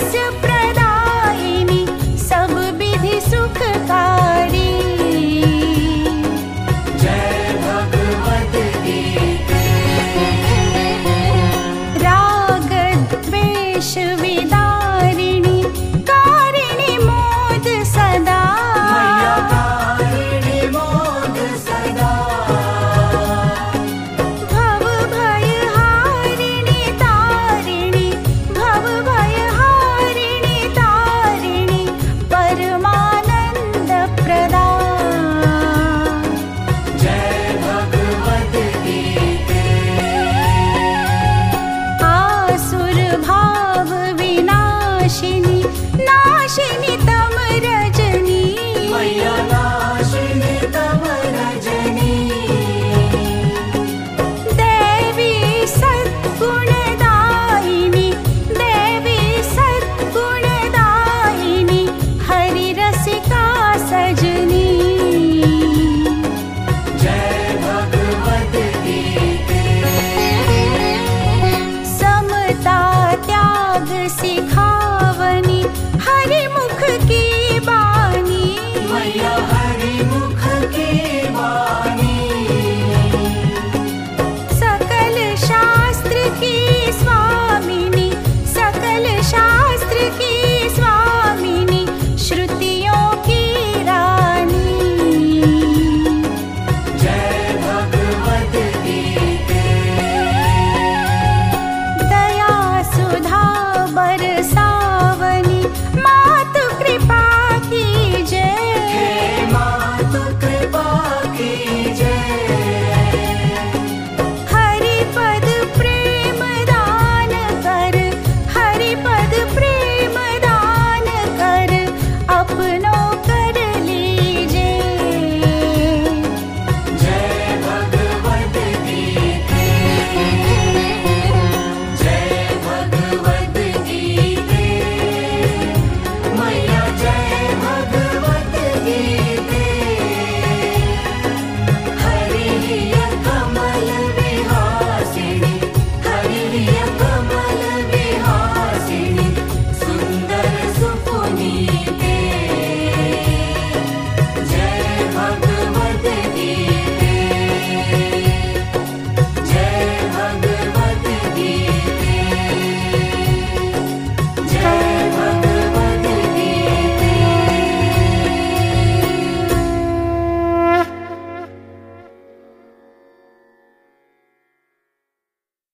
प्रदायिनी सब विधि सुखकारी। जय भगवत गीते। राग द्वेष विदारिणी कारिणी मोद सदा। मैया कारिणी मोद सदा। भव भय हारिणी तारिणी भव भय हारिणी तारिणी परमानंद प्रदा। जय भगवत गीते। आसुर भाव विनाशिनी नाशिनी तम रजनी। मैया नाशिनी तम रजनी। देवी सद्गुणदायिनी देवी सद्गुणदायिनी हरि रसिका सजनी। जय भगवत गीते। समता त्याग सिखावनी हरि मुख की बानी। मैया हरि मुख की वाणी। सकल शास्त्र की स्वामिनी सकल शास्त्र की स्वामिनी श्रुतियों की रानी। जय भगवत गीते। दया सुधा बरसा